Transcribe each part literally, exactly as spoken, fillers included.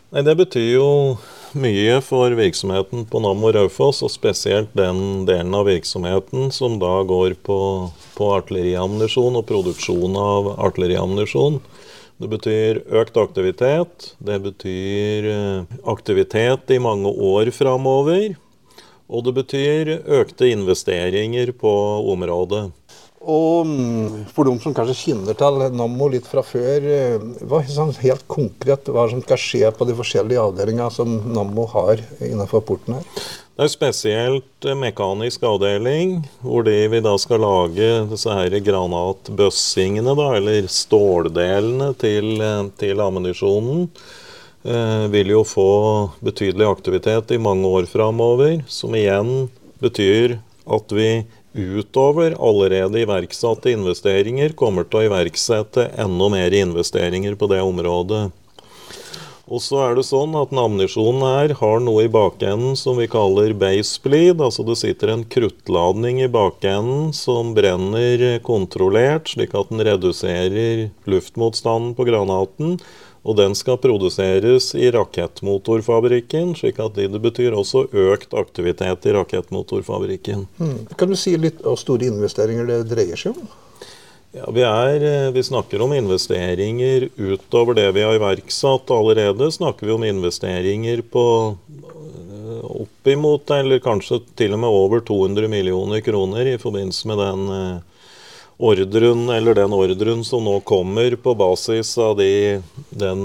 Nei, det betyr jo mye for virksomheten på Nammo Raufoss, og spesielt den delen av virksomheten som da går på, på artilleriammunisjon og produksjon av artilleriammunisjon. Det betyr økt aktivitet, det betyr aktivitet i mange år fremover, og det betyr økte investeringer på området. Og for de som kanskje kjenner til Nammo litt fra før, hva er sånn helt konkret hva som skal skje på de forskjellige avdelingene som Nammo har innenfor porten her? Det er spesielt mekanisk avdeling, hvor de vi da skal lage disse her granatbøssingene, da, eller ståldelene til, til ammunisjonen. Eh, vil jo få betydelig aktivitet i mange år fremover, som igjen betyr at vi utover allerede iverksatte investeringer kommer til å iverksette enda mer investeringer på det området. Og så er det sånn at ammunisjonen her har noe i bakenden som vi kaller base bleed, altså det sitter en kruttladning i bakenden som brenner kontrollert, slik at den reduserer luftmotstanden på granaten, og den skal produseres i rakettmotorfabrikken, slik at det betyr også økt aktivitet i rakettmotorfabrikken. Hmm. Kan du si litt hvor store investeringer det dreier seg om? Ja, vi, er, vi snakker om investeringer utover det vi har iverksatt allerede. Snakker vi om investeringer på oppimot, eller kanskje til og med over to hundre millioner kroner i forbindelse med den ordren, eller den ordren som nå kommer på basis av de, den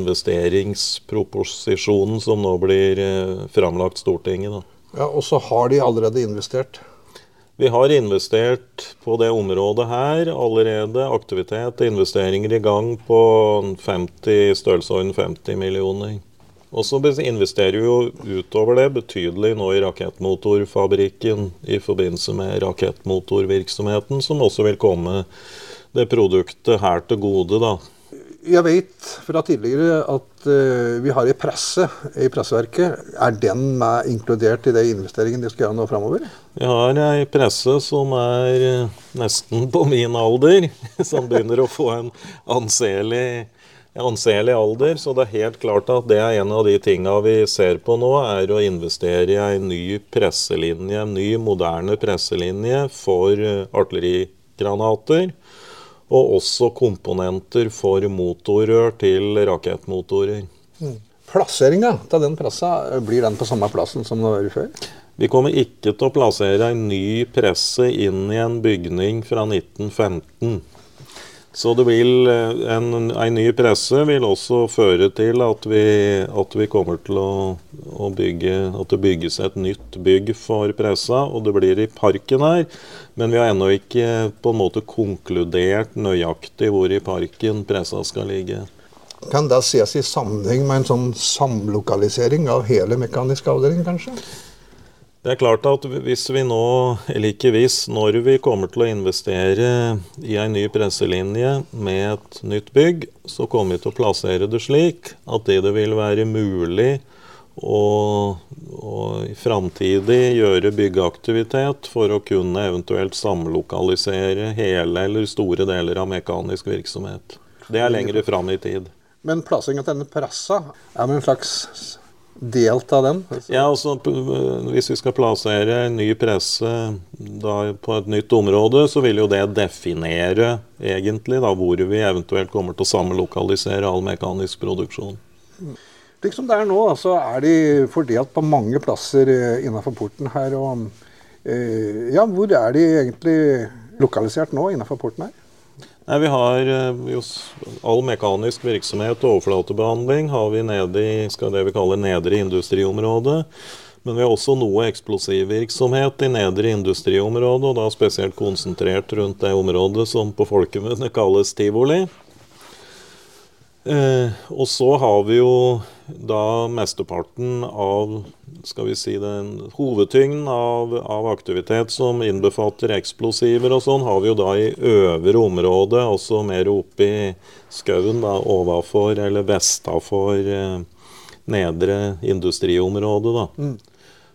investeringsproposisjonen som nå blir framlagt Stortinget. Da. Ja, og så har de allerede investert? Vi har investert på det området her allerede, aktivitet og investeringer i gang på femti, størrelsesorden femti millioner. Og så investerer vi jo utover det betydelig nå i rakettmotorfabrikken i forbindelse med rakettmotorvirksomheten, som også vil komme det produktet her til gode, da. Jeg vet fra tidligere at uh, vi har en presse i presseverket. Er den med inkludert i de investeringene de skal gjøre nå fremover? Vi har en presse som er nesten på min alder, som begynner å få en anselig anselig alder, så det er helt klart at det er en av de tingene vi ser på nå, er å investere i en ny presselinje, en ny moderne presselinje for artillerigranater, og også komponenter for motorrør til rakettmotorer. Mm. Plasseringen til den pressa, blir den på samme plassen som den var før? Vi kommer ikke til å plassere en ny presse inn i en bygning fra nitten femten. Så det vil, en, en ny presse vil også føre til at vi, at vi kommer til å, å bygge, at det bygges et nytt bygg for pressa, og det blir i parken her. Men vi har ennå ikke på en måte konkludert nøyaktig hvor i parken pressa skal ligge. Kan det ses i sammenheng med en sånn samlokalisering av hele mekanisk avdeling, kanskje? Det er klart at hvis vi nå, eller ikke hvis, når vi kommer til å investere i en ny presselinje med et nytt bygg, så kommer vi til å plassere det slik at det, det vil være mulig å, å i fremtidig gjøre byggeaktivitet for å kunne eventuelt samlokalisere hele eller store deler av mekanisk virksomhet. Det er lengre frem i tid. Men plasseringen til denne pressa er med en slags delt av den? Ja, altså hvis vi skal plassere en ny presse da, på et nytt område, så vil jo det definere egentlig da, hvor vi eventuelt kommer til å samlokalisere all mekanisk produksjon. Liksom det er nå, så er de fordelt på mange plasser innenfor porten her. Og, eh, ja, hvor er de egentlig lokalisert nå innenfor porten her? Nei, vi har jo all mekanisk virksomhet og overflatebehandling har vi nede i skal det vi kaller nedre industriområde. Men vi har også noe eksplosivvirksomhet i nedre industriområde, og da spesielt konsentrert rundt det området som på folkemunne kalles Tivoli. Eh, og så har vi jo da mesteparten av, skal vi si den hovedtyngden av, av aktivitet som innbefatter eksplosiver og sånn, har vi jo da i øvre område, også mer oppe i skauen da, overfor eller vestafor eh, nedre industriområde da. Mm.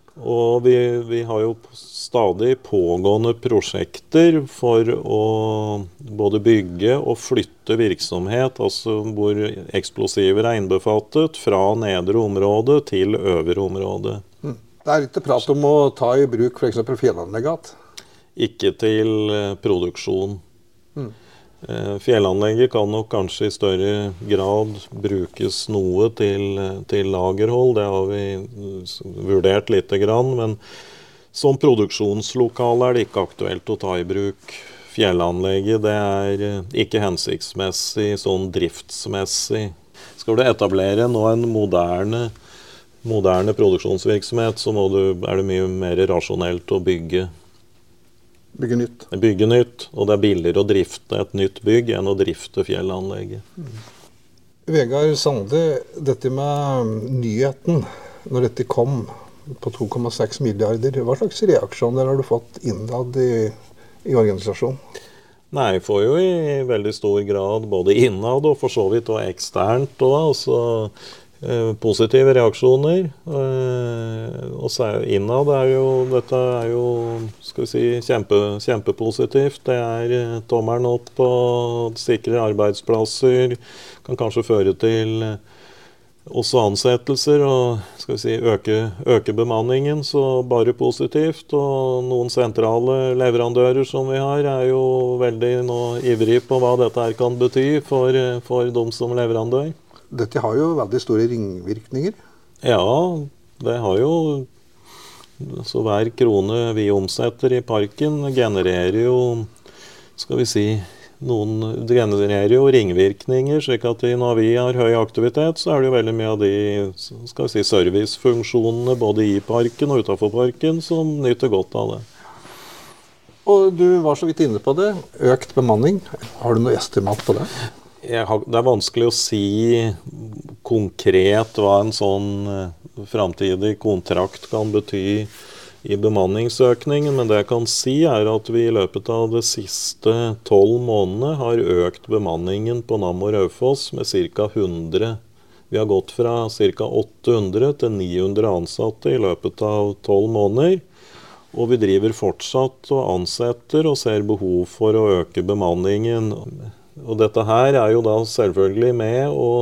Og vi, vi har jo stadig pågående prosjekter for å både bygge og flytte virksomhet, altså hvor eksplosiver er innbefattet, fra nedre område til øvre område. Mm. Det er ikke prat om å ta i bruk for eksempel fjellanlegget? Ikke til eh, produksjon. Mm. Eh, fjellanlegget kan nok kanskje i større grad brukes noe til, til lagerhold. Det har vi vurdert lite grann, men som produksjonslokale er det ikke aktuelt å ta i bruk fjellanlegget. Det er eh, ikke hensiktsmessig sånn driftsmessig. Skal du etablere nå en moderne, moderne produksjonsvirksomhet, så må du, er det mye mer rasjonelt å bygge. Bygge nytt. Bygge nytt, og det er billigere å drifte et nytt bygg enn å drifte fjellanlegget. Mm. Vegard Sande, dette med nyheten, når dette kom på to komma seks milliarder, hva slags reaksjoner har du fått innad i, i organisasjonen? Nei, jeg får jo i veldig stor grad både innad og for så vidt og eksternt også, altså eh, positive reaksjoner. Eh, og så er innad er jo, dette er jo, skal vi si, kjempe, kjempepositivt. Det er eh, tommelen opp og sikre arbeidsplasser, kan kanskje føre til eh, også ansettelser og skal vi si, øke, øke bemanningen, så bare positivt. Og noen sentrale leverandører som vi har er jo veldig nå ivrig på hva dette her kan bety for, for dem som leverandør. Dette har jo veldig store ringvirkninger. Ja, det har jo, så hver krone vi omsetter i parken genererer jo, skal vi si, noen genererer jo ringvirkninger, slik at når vi har høy aktivitet, så er det jo veldig mye av de, skal vi si, servicefunksjonene både i parken og utenfor parken som nyter godt av det. Og du var så vidt inne på det, økt bemanning. Har du noe estimat på det? Jeg har, det er vanskelig å si konkret hva en sånn uh, framtidig kontrakt kan bety i bemanningsøkningen, men det jeg kan si er at vi i løpet av de siste tolv månedene har økt bemanningen på Nammo Raufoss med ca. hundre. Vi har gått fra ca. åtte hundre til ni hundre ansatte i løpet av tolv måneder, og vi driver fortsatt og ansetter og ser behov for å øke bemanningen. Og dette her er jo da selvfølgelig med å,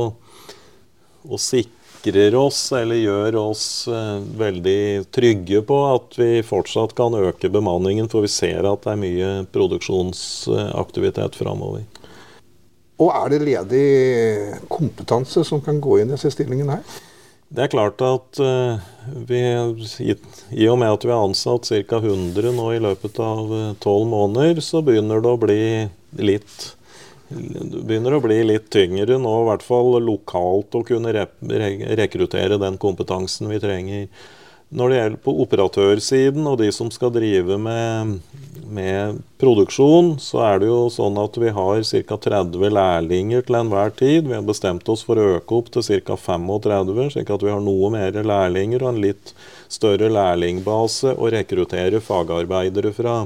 å sikre sikrer oss eller gjør oss eh, veldig trygge på at vi fortsatt kan øke bemanningen, for vi ser at det er mye produksjonsaktivitet fremover. Og er det ledig kompetanse som kan gå inn i disse stillingene her? Det er klart at eh, vi, i, i og med at vi har ansatt ca. hundre nå i løpet av tolv måneder, så begynner det å bli litt Det begynner å bli litt tyngre nå, i hvert fall lokalt, å kunne re re rekruttere den kompetansen vi trenger. Når det gjelder på operatørsiden og de som skal drive med, med produksjon, så er det jo sånn at vi har ca. tretti lærlinger til enhver tid. Vi har bestemt oss for å øke opp til ca. trettifem, slik at vi har noe mer lærlinger og en litt større lærlingbase å rekruttere fagarbeidere fra.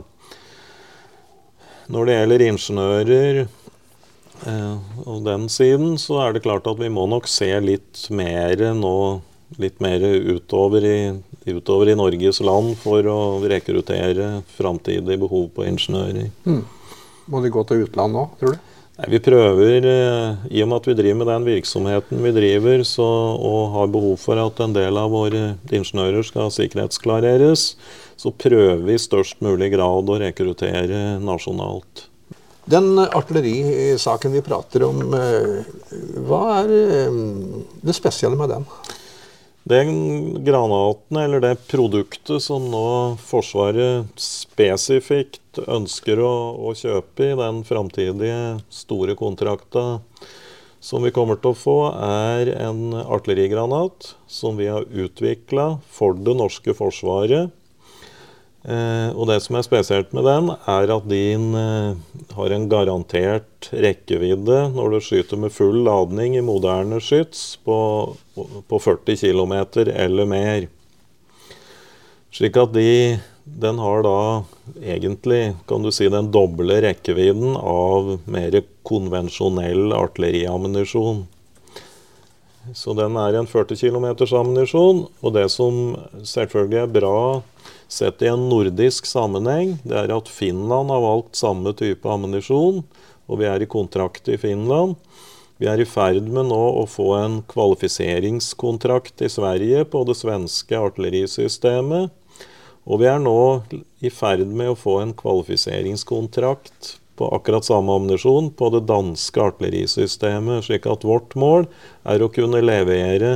Når det gjelder ingeniører, Uh, og den siden, så er det klart at vi må nok se litt mer nå, litt mer utover i, utover i Norges land for å rekruttere framtidig behov på ingeniører. Mm. Må de gå til utland nå, tror du? Nei, vi prøver, uh, i og med at vi driver med den virksomheten vi driver, så, og har behov for at en del av våre ingeniører skal sikkerhetsklareres, så prøver vi i størst mulig grad å rekruttere nasjonalt. Den artillerisaken vi prater om, hva er det spesielle med den? Den granaten, eller det produktet som nå Forsvaret spesifikt ønsker å, å kjøpe i den framtidige store kontrakta som vi kommer til å få, er en artillerigranat som vi har utviklet for det norske forsvaret. Eh, og det som er spesielt med den, er at den eh, har en garantert rekkevidde når du skyter med full ladning i moderne skyts på, på førti kilometer eller mer. Slik at de, den har da egentlig, kan du si, den doble rekkevidden av mer konvensjonell artilleriammunisjon. Så den er en førti kilometers ammunisjon, og det som selvfølgelig er bra sett i en nordisk sammenheng, det er at Finland har valgt samme type ammunisjon, og vi er i kontrakt i Finland. Vi er i ferd med nå å få en kvalifiseringskontrakt i Sverige på det svenske artillerisystemet, og vi er nå i ferd med å få en kvalifiseringskontrakt på akkurat samme ammunisjon på det danske artillerisystemet, slik at vårt mål er å kunne levere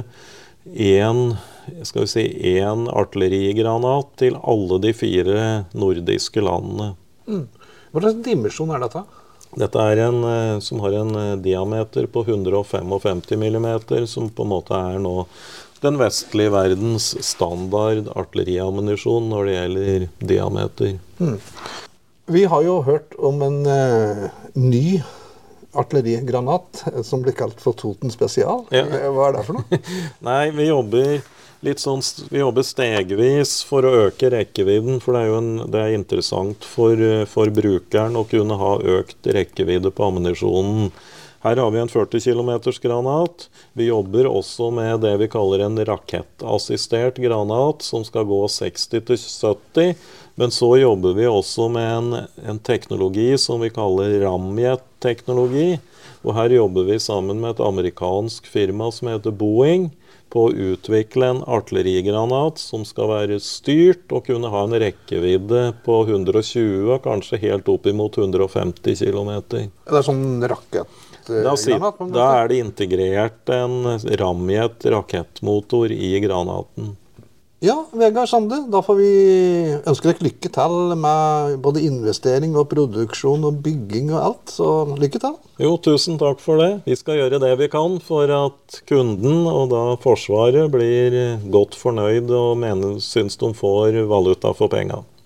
en, skal vi si, en artillerigranat til alle de fire nordiske landene. Mm. Hva slags dimensjon er dette? Dette er en som har en diameter på hundre og femtifem millimeter, som på en måte er nå den vestlige verdens standard artilleriammunisjon når det gjelder diameter. Mm. Vi har jo hørt om en uh, ny artillerigranat som blir kalt for Toten Spesial. Ja. Hva er det for noe? Nei, vi jobber litt sånn, vi jobber stegvis for å øke rekkevidden, for det er jo en, det er interessant for, for brukeren å kunne ha økt rekkevidde på ammunisjonen. Her har vi en førti kilometers granat. Vi jobber også med det vi kaller en rakettassistert granat, som skal gå seksti til sytti. Men så jobber vi også med en, en teknologi som vi kaller ramjet-teknologi. Og her jobber vi sammen med et amerikansk firma som heter Boeing, på å utvikle en artillerigranat som skal være styrt og kunne ha en rekkevidde på hundre og tjue, kanskje helt opp imot hundre og femti kilometer. Det er sånn rakett? Da, da er det integrert en ramjet rakettmotor i granaten. Ja, Vegard Sande, da får vi ønske deg lykke til med både investering og produksjon og bygging og alt, så lykke til. Jo, tusen takk for det. Vi skal gjøre det vi kan for at kunden og da Forsvaret blir godt fornøyd og mener, synes de får valuta for penga.